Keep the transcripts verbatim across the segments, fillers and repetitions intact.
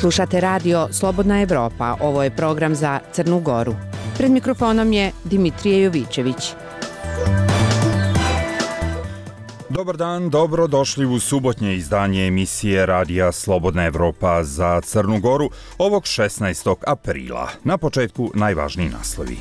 Slušate radio Slobodna Evropa, ovo je program za Crnu Goru. Pred mikrofonom je Dimitrije Jovićević. Dobar dan, dobro došli u subotnje izdanje emisije radija Slobodna Evropa za Crnu Goru ovog šesnaestog aprila. Na početku najvažniji naslovi.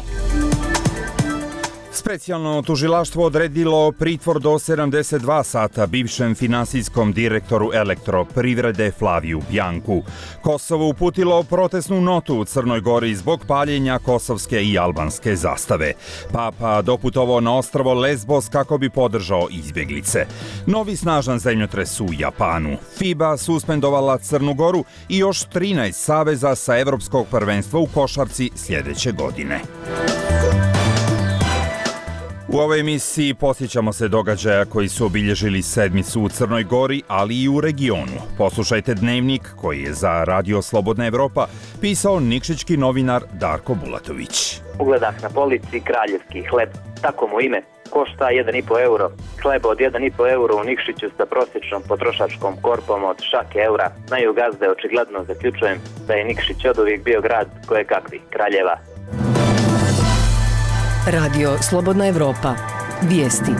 Specijalno tužilaštvo odredilo pritvor do sedamdeset dva sata bivšem finansijskom direktoru Elektroprivrede Flaviju Bjanku. Kosovo uputilo protestnu notu u Crnoj Gori zbog paljenja kosovske i albanske zastave. Papa doputovao na ostrvo Lesbos kako bi podržao izbjeglice. Novi snažan zemljotres u Japanu. FIBA suspendovala Crnu Goru i još trinaest saveza sa Evropskog prvenstva u košarci sljedeće godine. U ovoj emisiji posjećamo se događaja koji su obilježili sedmicu u Crnoj Gori, ali i u regionu. Poslušajte dnevnik koji je za Radio Slobodna Evropa pisao nikšićki novinar Darko Bulatović. Ugledah na polici kraljevski hleb, tako mu ime, košta jedan i po euro. Hleb od jedan i po euro u Nikšiću sa prosječnom potrošačkom korpom od šake eura. Znaju gazde, očigledno zaključujem da je Nikšić oduvijek bio grad koje kakvih kraljeva. Radio Slobodna Evropa. Vijesti.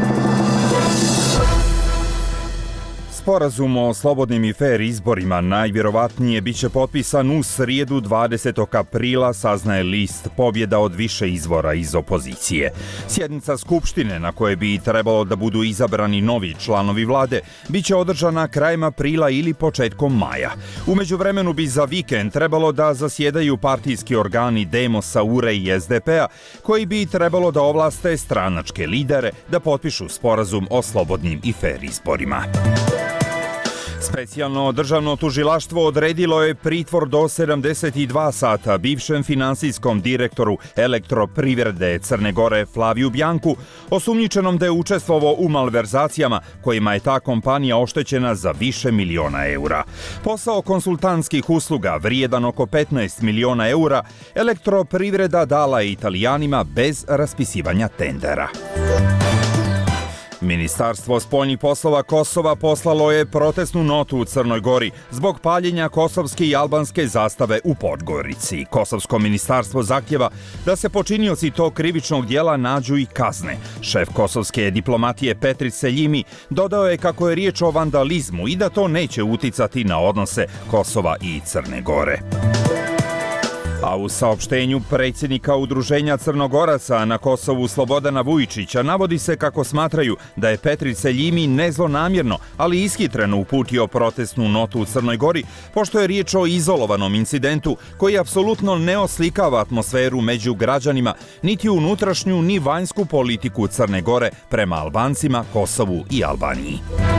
Sporazum o slobodnim i fer izborima najvjerovatnije biće potpisan u srijedu dvadesetog aprila, saznaje list Pobjeda od više izvora iz opozicije. Sjednica Skupštine na koje bi trebalo da budu izabrani novi članovi vlade biće održana krajem aprila ili početkom maja. U međuvremenu bi za vikend trebalo da zasjedaju partijski organi Demosa, U R E i S D P-a koji bi trebalo da ovlaste stranačke lidere da potpišu sporazum o slobodnim i fer izborima. Specijalno državno tužilaštvo odredilo je pritvor do sedamdeset dva sata bivšem finansijskom direktoru Elektroprivrede Crne Gore Flaviju Bjanku, osumnjičenom da je učestvovao u malverzacijama kojima je ta kompanija oštećena za više miliona eura. Posao konsultantskih usluga vrijedan oko petnaest miliona eura Elektroprivreda dala je Italijanima bez raspisivanja tendera. Ministarstvo spoljnih poslova Kosova poslalo je protestnu notu u Crnoj Gori zbog paljenja kosovske i albanske zastave u Podgorici. Kosovsko ministarstvo zahtjeva da se počinioci tog krivičnog djela nađu i kazne. Šef kosovske diplomatije Petri Seljimi dodao je kako je riječ o vandalizmu i da to neće uticati na odnose Kosova i Crne Gore. A u saopštenju predsjednika Udruženja Crnogoraca na Kosovu Slobodana Vujičića navodi se kako smatraju da je Petri Seljimi nezlonamjerno, ali ishitreno uputio protestnu notu u Crnoj Gori, pošto je riječ o izolovanom incidentu koji apsolutno ne oslikava atmosferu među građanima, niti unutrašnju ni vanjsku politiku Crne Gore prema Albancima, Kosovu i Albaniji.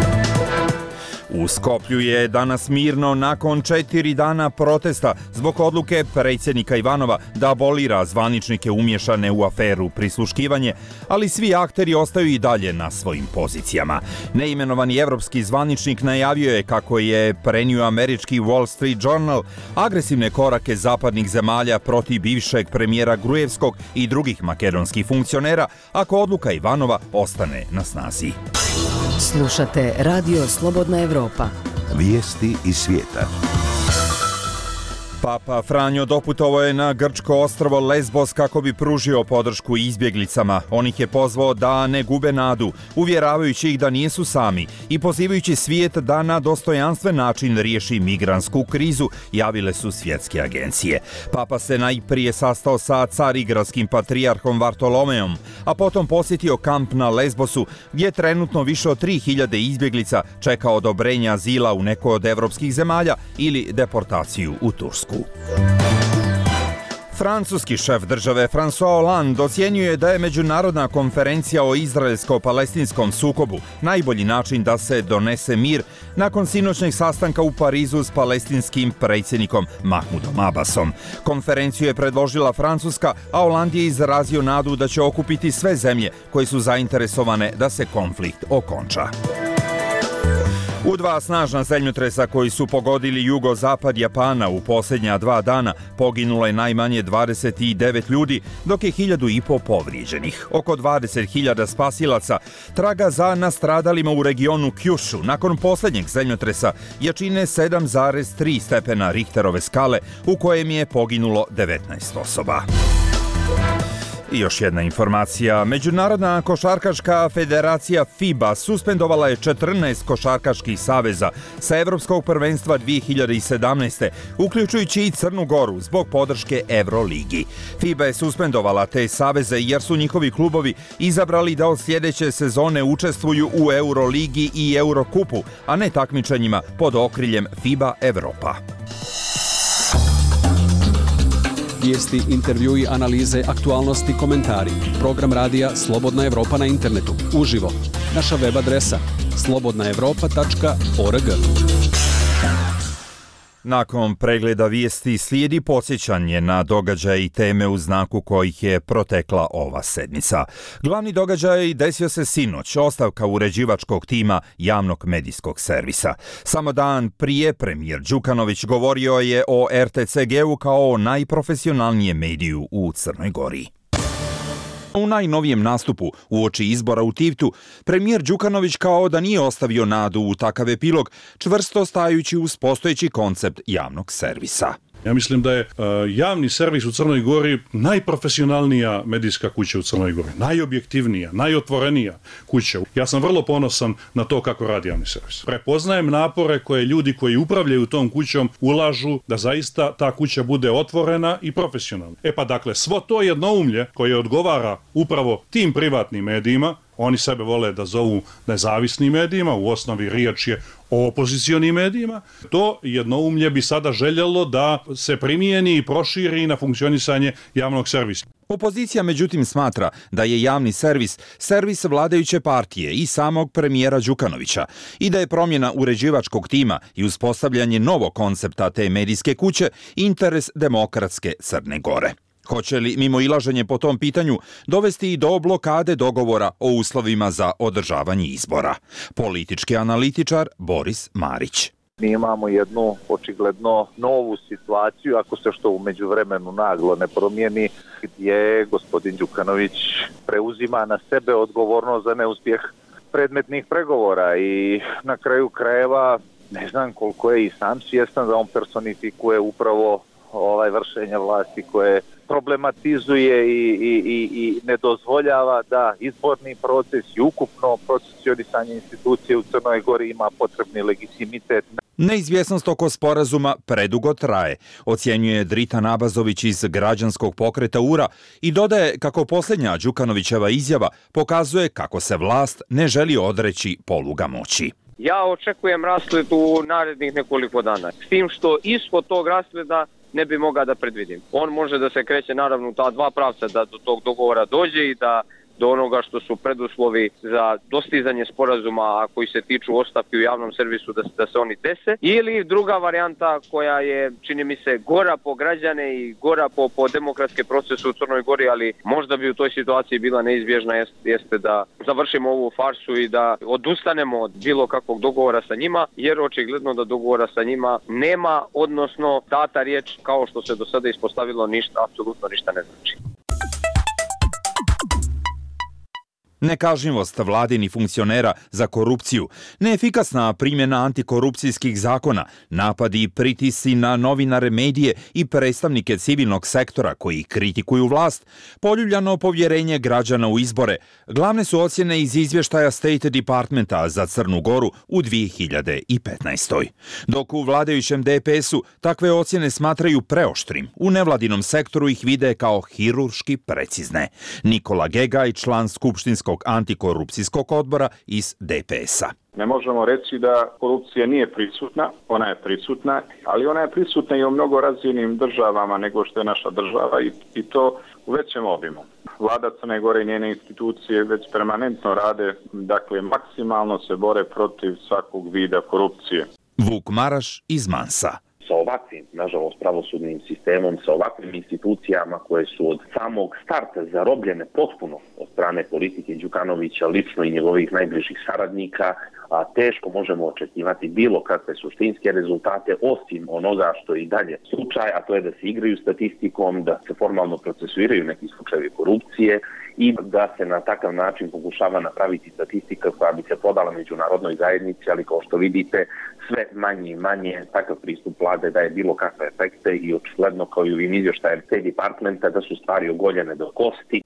U Skoplju je danas mirno nakon četiri dana protesta zbog odluke predsjednika Ivanova da abolira zvaničnike umješane u aferu prisluškivanje, ali svi akteri ostaju i dalje na svojim pozicijama. Neimenovani evropski zvaničnik najavio je kako je prenio američki Wall Street Journal agresivne korake zapadnih zemalja protiv bivšeg premijera Grujevskog i drugih makedonskih funkcionera ako odluka Ivanova ostane na snazi. Slušate Radio Slobodna Evropa. Vijesti iz svijeta. Papa Franjo doputovao je na grčko ostrvo Lesbos kako bi pružio podršku izbjeglicama. On ih je pozvao da ne gube nadu, uvjeravajući ih da nisu sami i pozivajući svijet da na dostojanstven način riješi migrantsku krizu, javile su svjetske agencije. Papa se najprije sastao sa carigradskim patrijarhom Vartolomeom, a potom posjetio kamp na Lesbosu, gdje trenutno više od tri hiljade izbjeglica čeka odobrenja azila u nekoj od evropskih zemalja ili deportaciju u Tursku. Francuski šef države François Hollande ocjenjuje da je međunarodna konferencija o izraelsko-palestinskom sukobu najbolji način da se donese mir nakon sinoćnjeg sastanka u Parizu s palestinskim predsjednikom Mahmudom Abbasom. Konferenciju je predložila Francuska, a Hollande je izrazio nadu da će okupiti sve zemlje koje su zainteresovane da se konflikt okonča. U dva snažna zemljotresa koji su pogodili jugozapad Japana u posljednja dva dana poginulo je najmanje dvadeset devet ljudi, dok je hiljadu i po povrijeđenih. Oko dvadeset hiljada spasilaca traga za nastradalima u regionu Kjušu nakon posljednjeg zemljotresa jačine sedam zarez tri stepena Richterove skale u kojem je poginulo devetnaest osoba. I još jedna informacija. Međunarodna košarkaška federacija FIBA suspendovala je četrnaest košarkaških saveza sa Evropskog prvenstva dvije hiljade sedamnaeste, uključujući i Crnu Goru zbog podrške Euroligi. FIBA je suspendovala te saveze jer su njihovi klubovi izabrali da od sljedeće sezone učestvuju u Euroligi i Eurokupu, a ne takmičenjima pod okriljem FIBA Evropa. Vijesti, intervjui, analize, aktualnosti, komentari. Program radija Slobodna Evropa na internetu. Uživo. Naša web adresa slobodna evropa tačka org. Nakon pregleda vijesti slijedi podsjećanje na događaje i teme u znaku kojih je protekla ova sedmica. Glavni događaj desio se sinoć, ostavka uređivačkog tima javnog medijskog servisa. Samo dan prije premijer Đukanović govorio je o er te ce ge-u kao o najprofesionalnijem mediju u Crnoj Gori. U najnovijem nastupu uoči izbora u Tivtu, premijer Đukanović kao da nije ostavio nadu u takav epilog, čvrsto stajući uz postojeći koncept javnog servisa. Ja mislim da je uh, javni servis u Crnoj Gori najprofesionalnija medijska kuća u Crnoj Gori, najobjektivnija, najotvorenija kuća. Ja sam vrlo ponosan na to kako radi javni servis. Prepoznajem napore koje ljudi koji upravljaju tom kućom ulažu da zaista ta kuća bude otvorena i profesionalna. E pa dakle, svo to jednoumlje koje odgovara upravo tim privatnim medijima, oni sebe vole da zovu nezavisnim medijima, u osnovi riječ je o opozicionim medijima. To jednoumlje bi sada željelo da se primijeni i proširi na funkcionisanje javnog servisa. Opozicija međutim smatra da je javni servis servis vladajuće partije i samog premijera Đukanovića i da je promjena uređivačkog tima i uspostavljanje novog koncepta te medijske kuće interes demokratske Crne Gore. Hoće li mimoilaženje po tom pitanju dovesti i do blokade dogovora o uslovima za održavanje izbora? Politički analitičar Boris Marić. Mi imamo jednu očigledno novu situaciju, ako se što u međuvremenu naglo ne promijeni, gdje gospodin Đukanović preuzima na sebe odgovornost za neuspjeh predmetnih pregovora i na kraju krajeva ne znam koliko je i sam svjestan da on personifikuje upravo ovaj vršenje vlasti koje problematizuje i, i, i, i ne dozvoljava da izborni proces i ukupno procesionisanje institucije u Crnoj Gori ima potrebni legitimitet. Neizvjesnost oko sporazuma predugo traje, ocjenjuje Dritan Abazović iz građanskog pokreta U R A i dodaje kako posljednja Đukanovićeva izjava pokazuje kako se vlast ne želi odreći poluga moći. Ja očekujem rasplet u narednih nekoliko dana, s tim što ispod tog raspleta ne bi mogao da predvidim. On može da se kreće naravno u ta dva pravca, da do tog dogovora dođe i da do onoga što su preduslovi za dostizanje sporazuma koji se tiču ostavki u javnom servisu da, da se oni dese. Ili druga varijanta koja je, čini mi se, gora po građane i gora po, po demokratske procese u Crnoj Gori, ali možda bi u toj situaciji bila neizbježna, jeste, jeste da završimo ovu farsu i da odustanemo od bilo kakvog dogovora sa njima, jer očigledno da dogovora sa njima nema, odnosno data riječ, kao što se do sada ispostavilo, ništa, apsolutno ništa ne znači. Nekažnjivost vladinih funkcionera za korupciju, neefikasna primjena antikorupcijskih zakona, napadi i pritisci na novinare, medije i predstavnike civilnog sektora koji kritikuju vlast, poljuljano povjerenje građana u izbore, glavne su ocjene iz izvještaja State Departmenta za Crnu Goru u dvije hiljade petnaestoj. Dok u vladajućem de pe esu takve ocjene smatraju preoštrim, u nevladinom sektoru ih vide kao hirurški precizne. Nikola Gegaj, član skupštinskog antikorupcijskog odbora iz de pe esa. Ne možemo reći da korupcija nije prisutna, ona je prisutna, ali ona je prisutna i u mnogo razvijenim državama nego što je naša država i, i to u većem obimu. Vlada Crne Gore i njene institucije već permanentno rade, dakle maksimalno se bore protiv svakog vida korupcije. Vuk Maraš iz Mansa. sa ovakvim, nažalost, pravosudnim sistemom, sa ovakvim institucijama koje su od samog starta zarobljene potpuno od strane politike Đukanovića, lično i njegovih najbližih saradnika, a teško možemo očekivati bilo kakve suštinske rezultate osim onoga što je i dalje slučaj, a to je da se igraju statistikom, da se formalno procesuiraju neki slučajevi korupcije i da se na takav način pokušava napraviti statistika koja bi se podala međunarodnoj zajednici, ali kao što vidite sve manje i manje takav pristup vlade daje bilo kakve efekte i očigledno kao i u ovim izvještajem State Departmenta da su stvari ogoljene do kosti.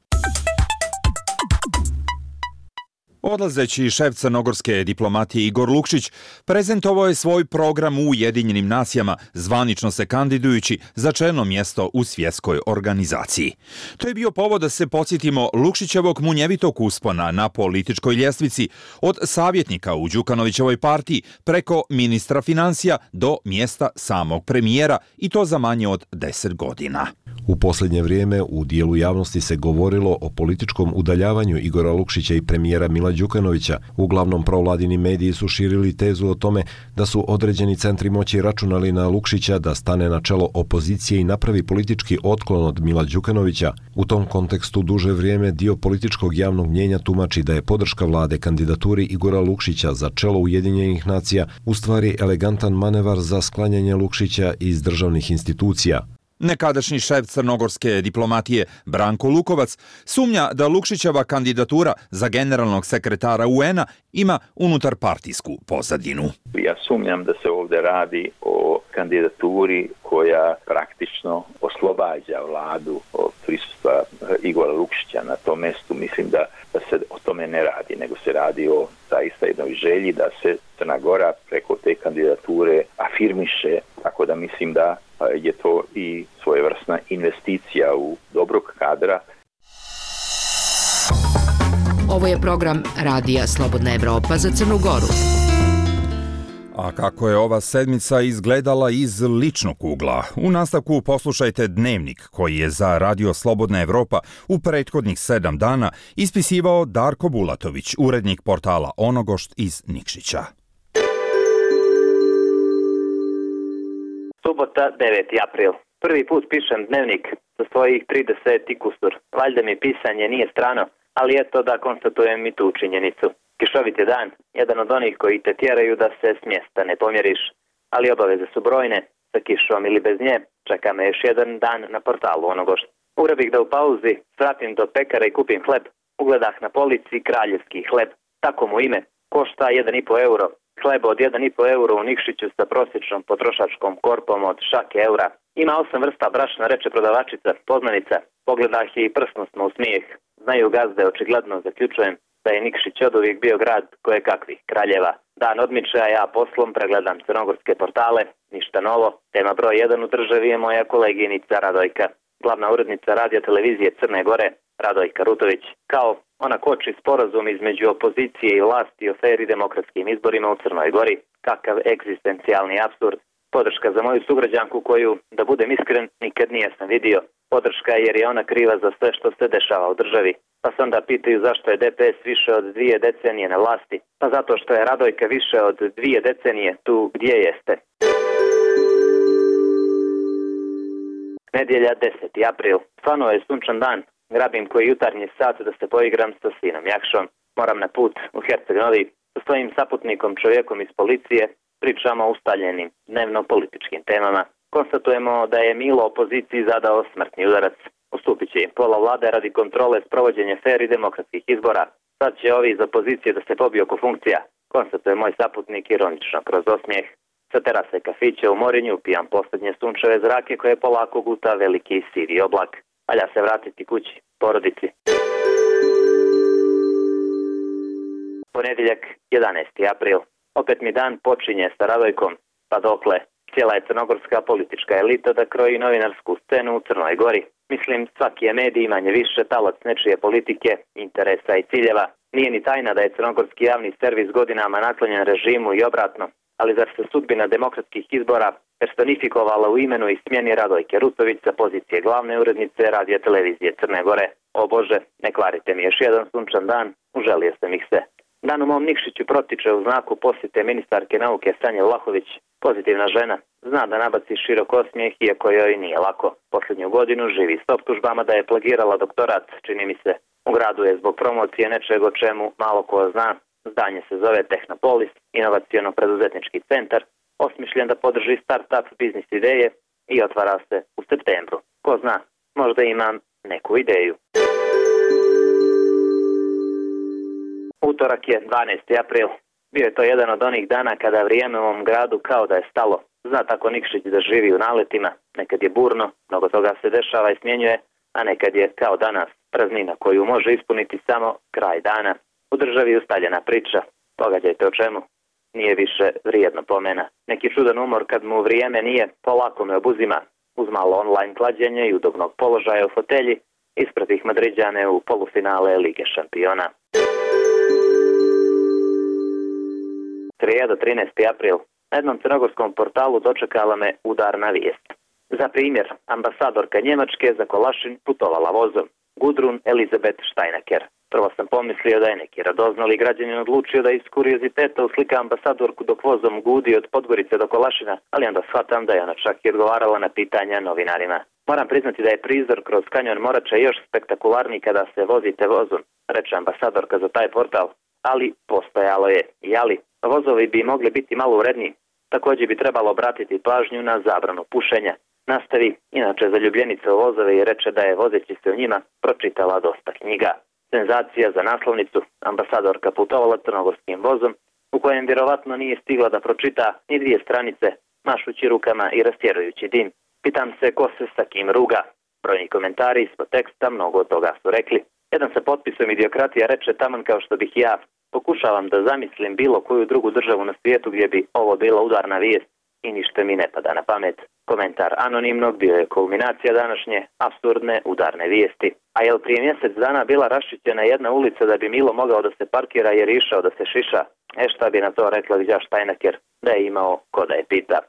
Odlazeći šef crnogorske diplomatije Igor Lukšić prezentovao je svoj program u Ujedinjenim nacijama, zvanično se kandidujući za čelno mjesto u svjetskoj organizaciji. To je bio povod da se podsjetimo Lukšićevog munjevitog uspona na političkoj ljestvici od savjetnika u Đukanovićevoj partiji preko ministra financija do mjesta samog premijera i to za manje od deset godina. U posljednje vrijeme u dijelu javnosti se govorilo o političkom udaljavanju Igora Lukšića i premijera Mila Đukanovića. Uglavnom provladini mediji su širili tezu o tome da su određeni centri moći računali na Lukšića da stane na čelo opozicije i napravi politički otklon od Mila Đukanovića. U tom kontekstu duže vrijeme dio političkog javnog mnjenja tumači da je podrška vlade kandidaturi Igora Lukšića za čelo Ujedinjenih nacija u stvari elegantan manevar za sklanjanje Lukšića iz državnih institucija. Nekadašnji šef crnogorske diplomatije Branko Lukovac sumnja da Lukšićeva kandidatura za generalnog sekretara U N-a ima unutarpartijsku pozadinu. Ja sumnjam da se ovdje radi o kandidaturi koja praktično oslobađa vladu od prisustva Igora Lukšića na tom mjestu. Mislim da, da se o tome ne radi, nego se radi o zaista jednoj želji da se Crna Gora preko te kandidature afirmiše, tako da mislim da je to i svojevrsna investicija u dobrog kadra. Ovo je program Radija Slobodna Evropa za Crnu Goru. A kako je ova sedmica izgledala iz ličnog ugla? U nastavku poslušajte Dnevnik koji je za Radio Slobodna Evropa u prethodnih sedam dana ispisivao Darko Bulatović, urednik portala Onogošt iz Nikšića. Subota, deveti april. Prvi put pišem dnevnik za svojih trideset i kusur. Valjda mi pisanje nije strano, ali eto da konstatujem i tu činjenicu. Kišovit je dan, jedan od onih koji te tjeraju da se s mjesta ne pomjeriš, ali obaveze su brojne, sa kišom ili bez nje, čeka me još jedan dan na portalu Onogošt. Urabih da u pauzi svratim do pekara i kupim hleb, ugledah na polici kraljevski hleb, tako mu ime, košta jedan i po euro. Hleb od jedan i po euro u Nikšiću sa prosječnom potrošačkom korpom od šake eura. Ima osam vrsta brašna, reče prodavačica, poznanica. Pogledah je i prsno smo u smijeh. Znaju gazde, očigledno zaključujem da je Nikšić oduvijek bio grad koje kakvih kraljeva. Dan odmiče, a ja poslom pregledam crnogorske portale. Ništa novo. Tema broj jedan u državi je moja koleginica Radojka. Glavna urednica radija televizije Crne Gore, Radojka Rutović. Kao ona koči sporazum između opozicije i vlasti o fer i demokratskim izborima u Crnoj Gori. Kakav egzistencijalni apsurd. Podrška za moju sugrađanku koju, da budem iskren, nikad nije sam vidio. Podrška jer je ona kriva za sve što se dešava u državi. Pa se onda pitaju zašto je D P S više od dvije decenije na vlasti. Pa zato što je Radojka više od dvije decenije tu gdje jeste. Nedjelja, deseti april. Stvarno je sunčan dan. Grabim koji jutarnji sat da se poigram sa sinom Jakšom. Moram na put u Herceg Novi. Sa svojim saputnikom, čovjekom iz policije, pričamo o ustaljenim dnevno-političkim temama. Konstatujemo da je Milo opoziciji zadao smrtni udarac. Ustupit će im pola vlade radi kontrole sprovođenja fer i demokratskih izbora. Sad će ovi iz opozicije da se pobiju oko funkcija. Konstatuje moj saputnik ironično kroz osmijeh. Sa terase kafića u Morinju pijam posljednje sunčeve zrake koje polako guta veliki sivi oblak. Valja se vratiti kući, porodici. Ponedjeljak, jedanaesti april. Opet mi dan počinje sa Radojkom, pa dokle cijela je crnogorska politička elita da kroji novinarsku scenu u Crnoj Gori. Mislim, svaki je medij manje više talac nečije politike, interesa i ciljeva. Nije ni tajna da je crnogorski javni servis godinama naklonjen režimu i obratno, ali zar se sudbina demokratskih izbora personifikovala u imenu i smjeni Radojke Rutović sa pozicije glavne urednice radija televizije Crne Gore? O Bože, ne kvarite mi još jedan sunčan dan, uželio sam ih se. Dan u mom Nikšiću protiče u znaku posjete ministarke nauke Sanje Vlahović. Pozitivna žena, zna da nabaci širok osmijeh iako joj nije lako. Posljednju godinu živi s optužbama da je plagirala doktorat, čini mi se. U gradu je zbog promocije nečeg o čemu malo ko zna. Zdanje se zove Tehnopolis, inovacijono-preduzetnički centar, osmišljen da podrži start-up biznis ideje i otvara se u septembru. Ko zna, možda imam neku ideju. Utorak je dvanaesti april. Bio je to jedan od onih dana kada vrijeme u ovom gradu kao da je stalo. Zna tako Nikšić da živi u naletima, nekad je burno, mnogo toga se dešava i smjenjuje, a nekad je kao danas praznina koju može ispuniti samo kraj dana. U državi je ustaljena priča, pogađajte o čemu. Nije više vrijedno pomena. Neki čudan umor kad mu vrijeme nije, polako me obuzima. Uz malo online klađenje i udobnog položaja u fotelji, ispred ih Madriđane u polufinale Lige šampiona. Srijeda, trinaesti april. Na jednom crnogorskom portalu dočekala me udarna vijest. Za primjer, ambasadorka Njemačke za Kolašin putovala vozom. Gudrun Elizabeth Steinaker. Prvo sam pomislio da je neki radoznali građanin odlučio da iz kurioziteta uslika ambasadorku dok vozom gudi od Podgorice do Kolašina, ali onda shvatam da je ona čak i odgovarala na pitanja novinarima. Moram priznati da je prizor kroz kanjon Morača još spektakularniji kada se vozite vozom, reče ambasadorka za taj portal, ali postojalo je i ali. Vozovi bi mogli biti malo uredniji. Također bi trebalo obratiti pažnju na zabranu pušenja. Nastavi, inače zaljubljenica u vozove i reče da je vozeći se u njima pročitala dosta knjiga. Senzacija za naslovnicu, ambasadorka putovala crnogorskim vozom, u kojem vjerovatno nije stigla da pročita ni dvije stranice, mašući rukama i rastjerujući dim. Pitam se ko se sa kim ruga. Brojni komentari ispod teksta mnogo od toga su rekli. Jedan sa potpisom idiokratija reče taman kao što bih ja. Pokušavam da zamislim bilo koju drugu državu na svijetu gdje bi ovo bila udarna vijest i ništa mi ne pada na pamet. Komentar anonimnog bio je kulminacija današnje apsurdne udarne vijesti. A je li prije mjesec dana bila raščićena jedna ulica da bi Milo mogao da se parkira jer išao da se šiša? E šta bi na to rekla Gđa Steinaker da je imao ko da je pita.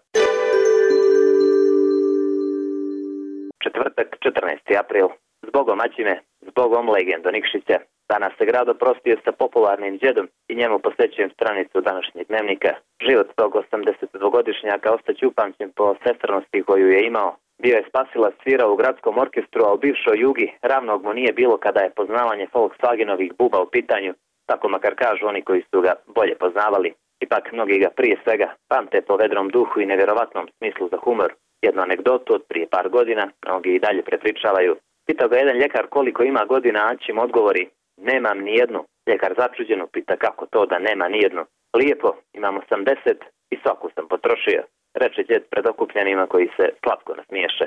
Četvrtak, četrnaesti april. Zbogom Aćime, zbogom legendo Nikšića. Danas se grad oprostio sa popularnim džedom i njemu posjećujem stranicu današnjeg dnevnika. Život tog osamdesetdvogodišnjaka ostaće upamćen po sestranosti koju je imao. Bio je spasilac, svirao u gradskom orkestru, a u bivšoj Jugi ravnog mu nije bilo kada je poznavanje Volkswagenovih buba u pitanju, tako makar kažu oni koji su ga bolje poznavali. Ipak mnogi ga prije svega pamte po vedrom duhu i nevjerovatnom smislu za humor. Jednu anegdotu od prije par godina mnogi i dalje prepričavaju. Pitao ga jedan ljekar koliko ima godina, a Aćim odgovori: nemam ni jednu. Ljekar začuđeno pita kako to da nema ni jednu. Lijepo, imam osamdeset i svaku sam potrošio, reče djed pred okupljenima koji se slatko nasmiješe.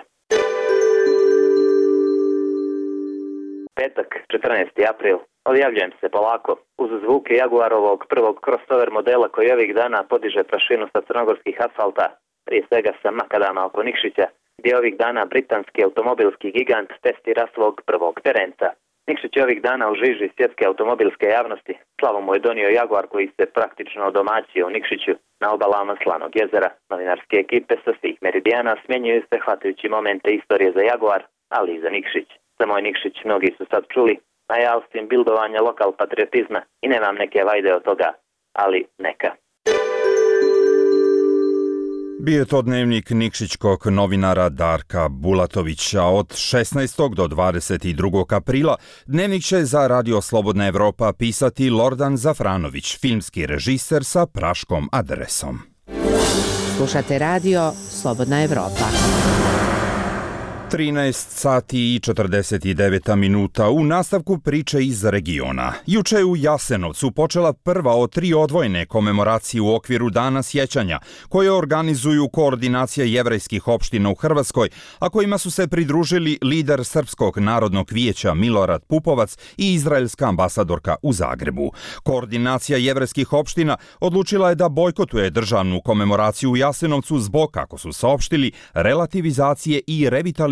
Petak, četrnaesti april. Odjavljujem se polako. Uz zvuke Jaguarovog prvog crossover modela koji ovih dana podiže prašinu sa crnogorskih asfalta, prije svega sa makadama oko Nikšića, gdje ovih dana britanski automobilski gigant testira svog prvog terenca. Nikšić je ovih dana u žiži svjetske automobilske javnosti. Slavu mu je donio Jaguar koji se praktično odomaćio u Nikšiću na obalama Slanog jezera. Novinarske ekipe sa svih meridijana smjenjuju se hvatajući momente istorije za Jaguar, ali i za Nikšić. Za moj Nikšić mnogi su sad čuli, a ja osim bildovanja lokal patriotizma i nemam neke vajde od toga, ali neka. Bio je to dnevnik nikšićkog novinara Darka Bulatovića. Od šesnaestog do dvadeset drugog aprila dnevnik će za Radio Slobodna Evropa pisati Lordan Zafranović, filmski režiser sa praškom adresom. Slušate radio Slobodna Evropa. trinaest sati i četrdeset devet minuta u nastavku priče iz regiona. Juče je u Jasenovcu počela prva od tri odvojene komemoracije u okviru Dana sjećanja, koje organizuju Koordinacija jevrejskih opština u Hrvatskoj, a kojima su se pridružili lider Srpskog narodnog vijeća Milorad Pupovac i izraelska ambasadorka u Zagrebu. Koordinacija jevrejskih opština odlučila je da bojkotuje državnu komemoraciju u Jasenovcu zbog, kako su saopštili, relativizacije i revitalizacije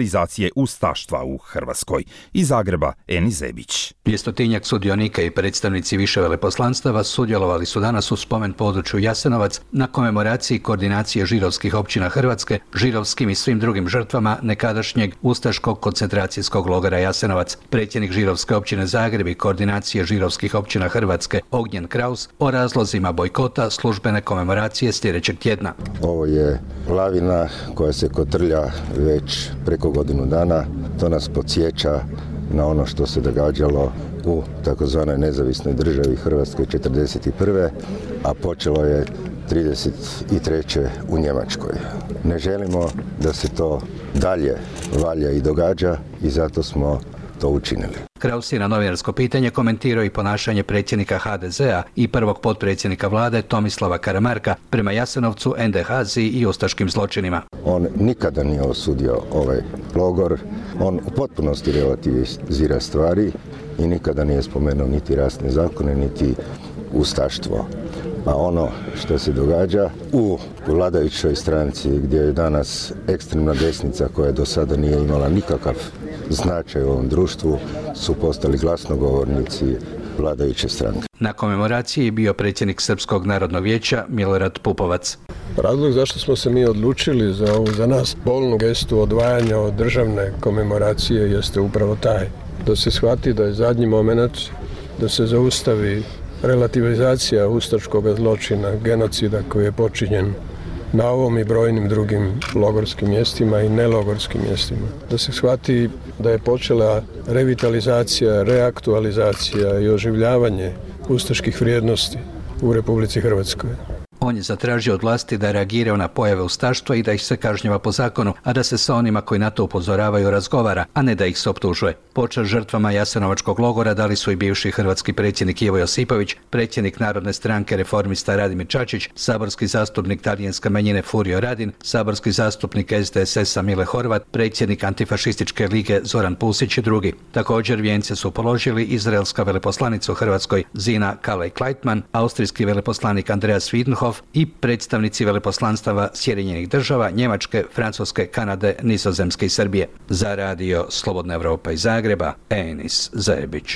revitalizacije ustaštva u Hrvatskoj. Iz Zagreba, Eni Zebić. Dvjestotinjak sudionika i predstavnici više veleposlanstava sudjelovali su danas u spomen području Jasenovac na komemoraciji koordinacije židovskih općina Hrvatske, židovskim i svim drugim žrtvama nekadašnjeg ustaškog koncentracijskog logora Jasenovac. Predsjednik židovske općine Zagreb i koordinacije židovskih općina Hrvatske Ognjen Kraus o razlozima bojkota službene komemoracije sljedećeg tjedna. Ovo je lavina koja se kotrlja već preko godinu dana. To nas podsjeća na ono što se događalo u takozvanoj nezavisnoj državi Hrvatskoj četrdeset prve. a počelo je trideset treće u Njemačkoj. Ne želimo da se to dalje valja i događa i zato smo to učinili. Kraus je na novinarsko pitanje komentirao i ponašanje predsjednika ha de zea i prvog potpredsjednika vlade Tomislava Karamarka prema Jasenovcu, en de ha zi i ustaškim zločinima. On nikada nije osudio ovaj logor, on u potpunosti relativizira stvari i nikada nije spomenuo niti rasne zakone, niti ustaštvo. A ono što se događa u vladajućoj stranci gdje je danas ekstremna desnica koja do sada nije imala nikakav značaj u ovom društvu su postali glasnogovornici vladajuće stranke. Na komemoraciji je bio predsjednik Srpskog narodnog vijeća Milorad Pupovac. Razlog zašto smo se mi odlučili za ovu za nas bolnu gestu odvajanja od državne komemoracije jeste upravo taj. Da se shvati da je zadnji moment da se zaustavi relativizacija ustaškog zločina, genocida koji je počinjen na ovom i brojnim drugim logorskim mjestima i nelogorskim mjestima. Da se shvati da je počela revitalizacija, reaktualizacija i oživljavanje ustaških vrijednosti u Republici Hrvatskoj. On je zatražio od vlasti da reagiraju na pojave ustaštva i da ih se kažnjava po zakonu, a da se sa onima koji na to upozoravaju razgovara, a ne da ih se optužuje. Počast žrtvama Jasenovačkog logora dali su i bivši hrvatski predsjednik Ivo Josipović, predsjednik Narodne stranke reformista Radimir Čačić, saborski zastupnik talijanske manjine Furio Radin, saborski zastupnik es de es es-a Mile Horvat, predsjednik Antifašističke lige Zoran Pusić i drugi. Također vijence su položili izraelska veleposlanica u Hrvatskoj Zina Kalej-Klajtman, austrijski veleposlanik Andreas Wiedenhoff i predstavnici veleposlanstava Sjedinjenih država, Njemačke, Francuske, Kanade, Nizozemske i Srbije. Za radio Slobodna Evropa iz Zagreba, Enis Zebić.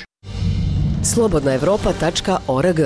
slobodna evropa tačka org.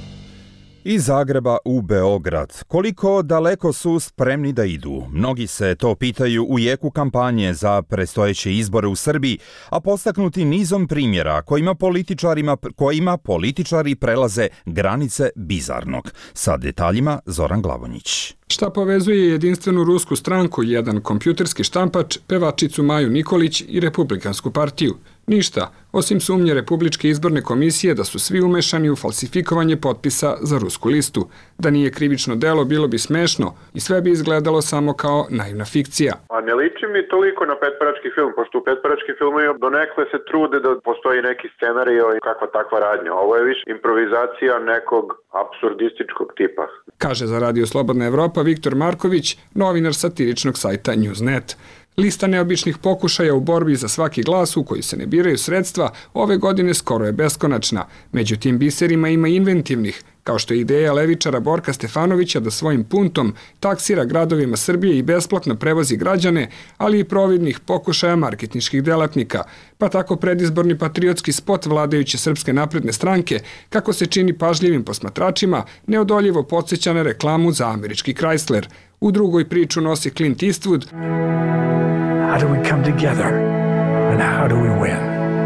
Iz Zagreba u Beograd. Koliko daleko su spremni da idu? Mnogi se to pitaju u jeku kampanje za predstojeće izbore u Srbiji, a postaknuti nizom primjera kojima političarima, kojima političari prelaze granice bizarnog. Sa detaljima Zoran Glavonjić. Šta povezuje jedinstvenu rusku stranku, jedan kompjuterski štampač, pevačicu Maju Nikolić i Republikansku partiju? Ništa, osim sumnje Republičke izborne komisije da su svi umešani u falsifikovanje potpisa za rusku listu. Da nije krivično delo, bilo bi smešno i sve bi izgledalo samo kao naivna fikcija. A ne liči mi toliko na petparački film, pošto u petparački filmu donekle se trude da postoji neki scenarij i kakva takva radnja. Ovo je više improvizacija nekog apsurdističkog tipa. Kaže za Radio Slobodna Evropa Viktor Marković, novinar satiričnog sajta Newsnet. Lista neobičnih pokušaja u borbi za svaki glas u koji se ne biraju sredstva ove godine skoro je beskonačna. Među tim biserima ima inventivnih, kao što je ideja levičara Borka Stefanovića da svojim puntom taksira gradovima Srbije i besplatno prevozi građane, ali i providnih pokušaja marketinških delatnika. Pa tako predizborni patriotski spot vladajuće Srpske napredne stranke, kako se čini pažljivim posmatračima, neodoljivo podsjeća na reklamu za američki Chrysler. U drugoj priču nosi Clint Eastwood. How do we come together and how do we win?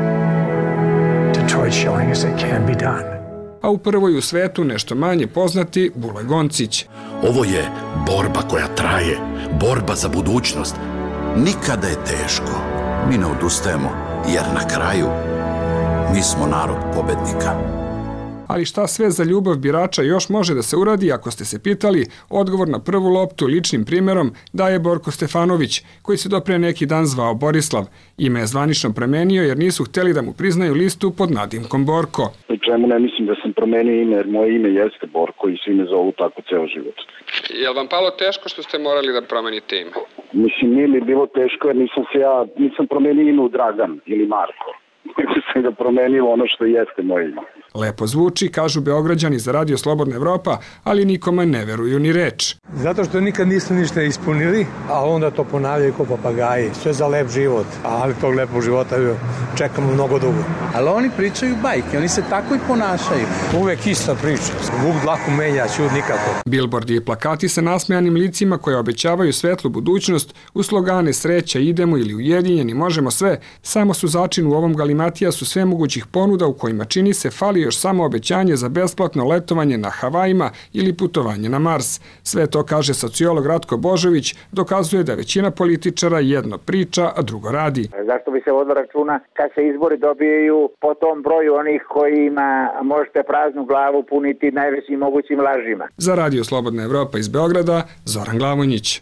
Detroit showing us it can be done. A u prvoj u svetu nešto manje poznati Bule Goncić. Ovo je borba koja traje, borba za budućnost. Nikada je teško. Mi ne odustajemo, jer na kraju mi smo narod pobednika. Ali šta sve za ljubav birača još može da se uradi, ako ste se pitali, odgovor na prvu loptu ličnim primjerom daje Borko Stefanović, koji se do pre neki dan zvao Borislav. Ime je zvanično promenio jer nisu htjeli da mu priznaju listu pod nadimkom Borko. U čemu ne mislim da sam promenio ime, jer moje ime jeste Borko i svi me zovu tako ceo život. Je li vam palo teško što ste morali da promenite ime? Mislim, nije mi bilo teško jer nisam se ja, nisam promenio ime u Dragan ili Marko. Nego sam ga promenio ono što jeste moje ime. Lepo zvuči, kažu Beograđani za Radio Slobodna Evropa, ali nikome ne veruju ni reč. Zato što nikad nisu ništa ispunili, a onda to ponavljaju kao papagaji. Sve za lep život, ali tog lepog života čekamo mnogo dugo. Ali oni pričaju bajke, oni se tako i ponašaju. Uvek ista priča. Vuk dlaku menja, ćud nikako. Bilbordi i plakati sa nasmejanim licima koje obećavaju svetlu budućnost, u slogane sreća idemo ili ujedinjeni možemo sve, samo su začin u ovom galimatijasu sve mogućih ponuda u kojima čini se fali još samo obećanje za besplatno letovanje na Havajima ili putovanje na Mars. Sve to, kaže sociolog Ratko Božović, dokazuje da većina političara jedno priča, a drugo radi. Zašto bi se vodilo računa kad se izbori dobijaju po tom broju onih kojima možete praznu glavu puniti najvećim mogućim lažima. Za Radio Slobodna Evropa iz Beograda, Zoran Glavonjić.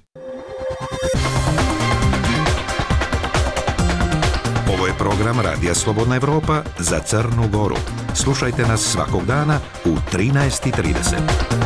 Ovo je program Radija Slobodna Evropa za Crnu Goru. Slušajte nas svakog dana u trinaest i trideset.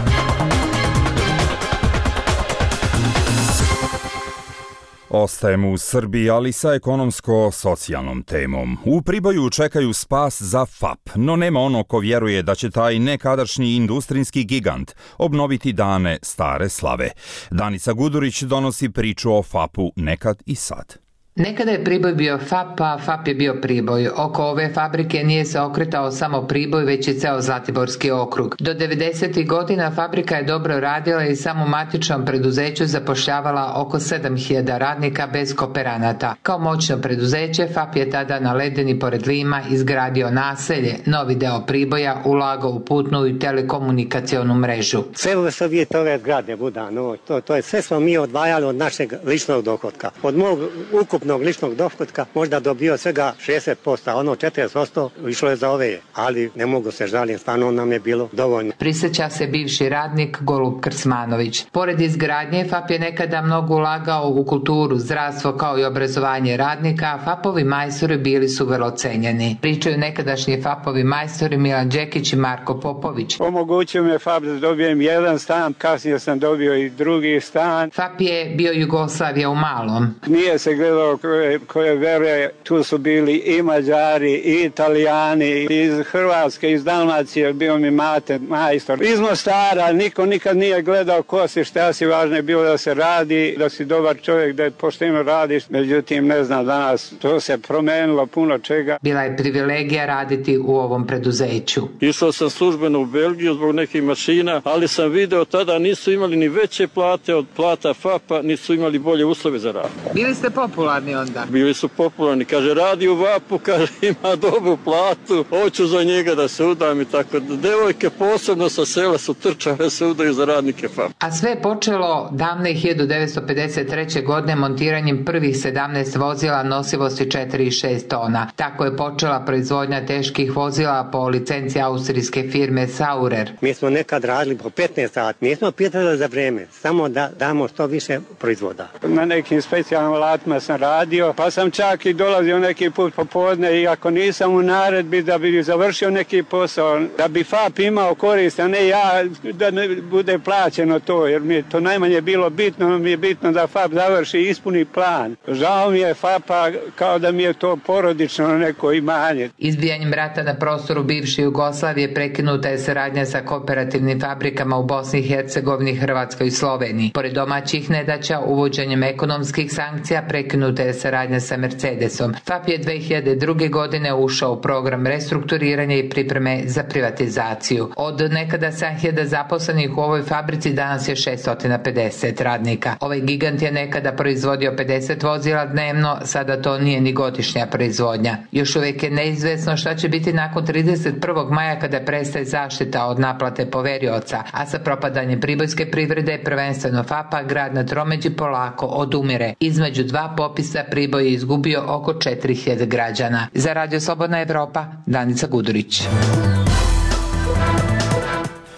Ostajemo u Srbiji, ali sa ekonomsko-socijalnom temom. U Priboju čekaju spas za F A P, no nema ono ko vjeruje da će taj nekadašnji industrijski gigant obnoviti dane stare slave. Danica Gudurić donosi priču o F A P-u nekad i sad. Nekada je Priboj bio F A P, a F A P je bio Priboj. Oko ove fabrike nije se okretao samo Priboj, već i ceo Zlatiborski okrug. Do devedesetih godina fabrika je dobro radila i samo matičnom preduzeću zapošljavala oko sedam hiljada radnika bez kooperanata. Kao moćno preduzeće, F A P je tada na Ledeni pored Lima izgradio naselje, novi deo Priboja, ulagao u putnu i telekomunikacionu mrežu. Celo Srbije ove zgrade, Budano, to, to je sve smo mi odvajali od našeg ličnog dohotka. Od mog ukupnog ličnog dohotka možda dobio svega šezdeset posto, a ono četrdeset posto išlo je za ove, ali ne mogu se žaliti, stvarno nam je bilo dovoljno. Prisjeća se bivši radnik Golub Krsmanović. Pored izgradnje, F A P je nekada mnogo ulagao u kulturu, zdravstvo kao i obrazovanje radnika, a F A P-ovi majstori bili su vrlo cenjeni. Pričaju nekadašnji F A P-ovi majstori Milan Đekić i Marko Popović. Omogućio mi je F A P da dobijem jedan stan, kasnije sam dobio i drugi stan. F A P je bio Jugoslavija u malom. Nije se gledao koje, koje vere, tu su bili i Mađari, i Italijani, iz Hrvatske, iz Dalmacije, bio mi mate, majstor. Iz Mostara, niko nikad nije gledao ko si, šta si, važno je bilo da se radi, da si dobar čovjek, da pošteno radiš, međutim ne znam danas, to se promenilo puno čega. Bila je privilegija raditi u ovom preduzeću. Išao sam službeno u Belgiju zbog nekih mašina, ali sam video tada nisu imali ni veće plate od plata F A P-a, nisu imali bolje uslove za rad. Bili ste popularni onda? Bili su popularni, kaže radi u V A P-u, kaže ima dobru platu, hoću za njega da se udam i tako. Devojke posebno sa sela su trčale se udaju za radnike F A P. A sve je počelo davne hiljadu devetsto pedeset treće. godine montiranjem prvih sedamnaest vozila nosivosti četiri i šest tona. Tako je počela proizvodnja teških vozila po licenciji austrijske firme Saurer. Mi smo nekad radili po petnaest sati, nismo pitali za vreme, samo da damo što više proizvoda. Na nekim specijalnim alatima sam radio, pa sam čak i dolazio neki put popodne i ako nisam u naredbi da bi završio neki posao, da bi F A P imao korist, a ne ja da ne bude plaćeno to, jer mi je to najmanje bilo bitno, mi je bitno da F A P završi i ispuni plan. Žao mi je F A P-a kao da mi je to porodično neko imanje. Izbijanjem rata na prostoru bivše Jugoslavije prekinuta je saradnja sa kooperativnim fabrikama u Bosni i Hercegovini, Hrvatskoj i Sloveniji. Pored domaćih nedaća, uvođenjem ekonomskih sankcija prekinuta je saradnja sa Mercedesom. F A P je dve hiljade druge. godine ušao u program restrukturiranja i pripreme za privatizaciju. Od nekada sedam hiljada zaposlenih u ovoj fabrici danas je šesto pedeset radnika. Ovaj gigant je nekada proizvodio pedeset vozila dnevno, sada to nije ni godišnja proizvodnja. Još uvijek je neizvesno šta će biti nakon trideset prvog maja kada prestaje zaštita od naplate poverioca, a sa propadanjem pribojske privrede, prvenstveno F A P-a, grad na tromeđi polako odumire. Između dva popisa Priboj je izgubio oko četiri hiljade građana. Za Radio Slobodna Evropa, Danica Gudurić.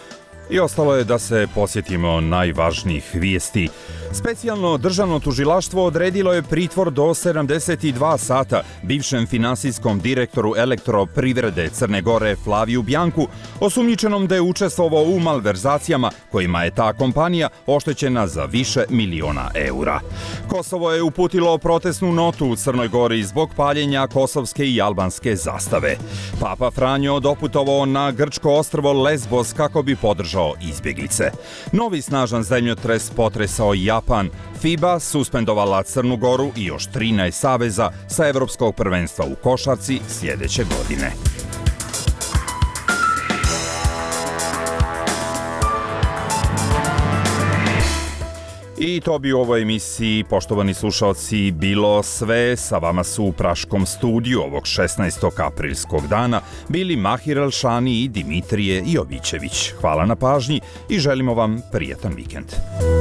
I ostalo je da se posjetimo najvažnijih vijesti. Specijalno državno tužilaštvo odredilo je pritvor do sedamdeset dva sata bivšem finansijskom direktoru Elektroprivrede Crne Gore Flaviju Bjanku, osumnjičenom da je učestvovao u malverzacijama kojima je ta kompanija oštećena za više miliona eura. Kosovo je uputilo protestnu notu u Crnoj Gori zbog paljenja kosovske i albanske zastave. Papa Franjo doputovao na grčko ostrvo Lesbos kako bi podržao izbjeglice. Novi snažan zemljotres potresao Japan. FIBA suspendovala Crnu Goru i još trinaest saveza sa Evropskog prvenstva u košarci sljedeće godine. I to bi u ovoj emisiji, poštovani slušalci, bilo sve. Sa vama su u Praškom studiju ovog šesnaestog aprilskog dana bili Mahir Elšani i Dimitrije Jovićević. Hvala na pažnji i želimo vam prijetan vikend.